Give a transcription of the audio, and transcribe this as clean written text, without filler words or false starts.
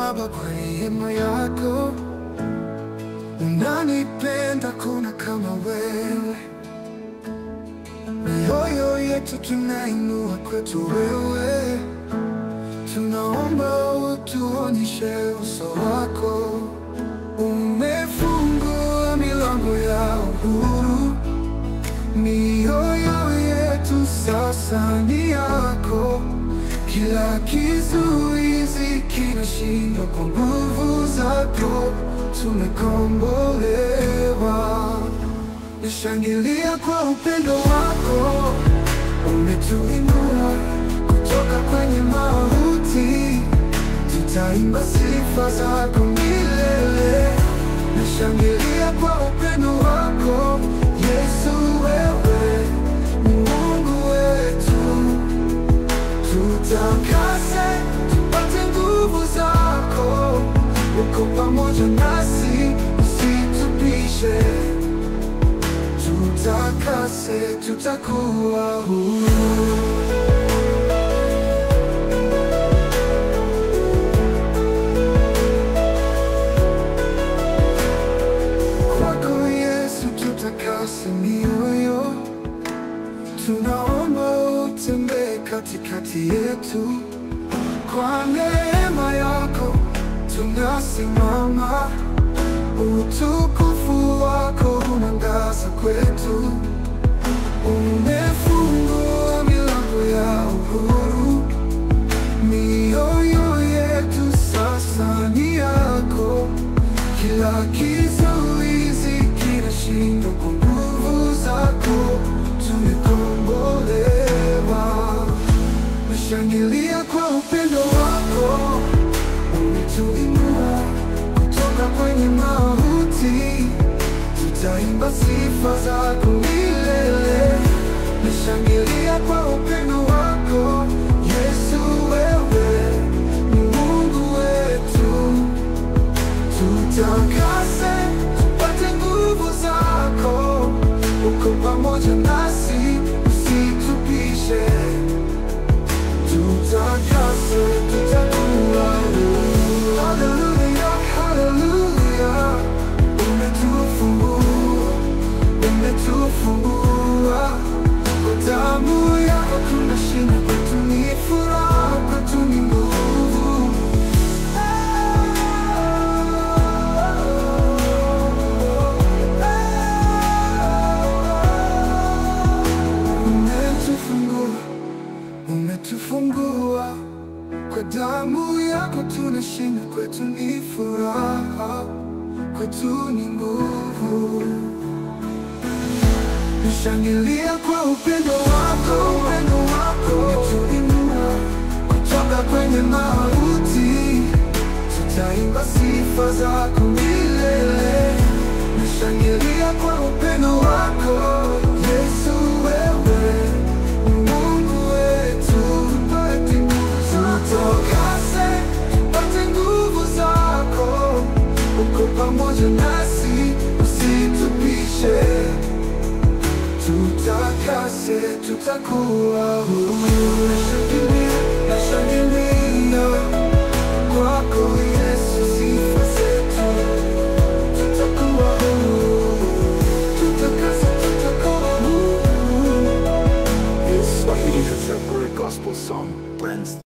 Baba, kwa neema yako unanipenda, kuna kama wewe. Mioyo yetu tunainua kwetu wewe, tunaomba utuonyeshe uso wako. Umefungua milango ya uhuru, mioyo yetu sasa ni yako. Kila kizuizi kinashindwa kwa nguvu zako. Tumekombolewa, nishangilia kwa upendo wako. Umetuinua kutoka kwenye mauti, tutaimba sifa zako milele. Nishangilia kwa upendo wako Yesu, wewe ni Mungu wetu. Tutakase tupate nguvu zako, uko pamoja nasi, usitupishe. Tutakase, tutakuwa huru. Kwako Yesu tutakase mioyo, tunaomba utembee katikati yetu. Kwa neema yako tunasimama, utukufu wako unangaza kwetu. Umefungua milango ya uhuru, mioyo yetu sasa ni yako. Kila kizuizi kinashindwa kwa nguvu zako. Tumekombolewa, nashangilia kwa upendo wako. Umetuinua kutoka kwenye mauti, tutaimba sifa zako milele. Nashangilia kwa upendo wako Yesu, wewe ni Mungu wetu. Tutakase tupate nguvu zako, uko pamoja nasi, usitupishe. Tutakase, tutakuwa huru. Hallelujah, hallelujah. Umetufungua kwa damu yako, tunashinda. Kwetu ni furaha, kwetu ni nguvu. Umetufungua kwa damu yako, tunashinda. Kwetu ni furaha, kwetu ni nguvu. Nishangilia kwa upendo wako. Umetuinua kutoka kwenye mauti, tutaimba sifa zako milele. Nishangilia kwa upendo wako Yesu, wewe ni Mungu wetu. Tutakase tupate nguvu zako, uko pamoja nasi, usitupishe. Tutakase, tutakuwa huru.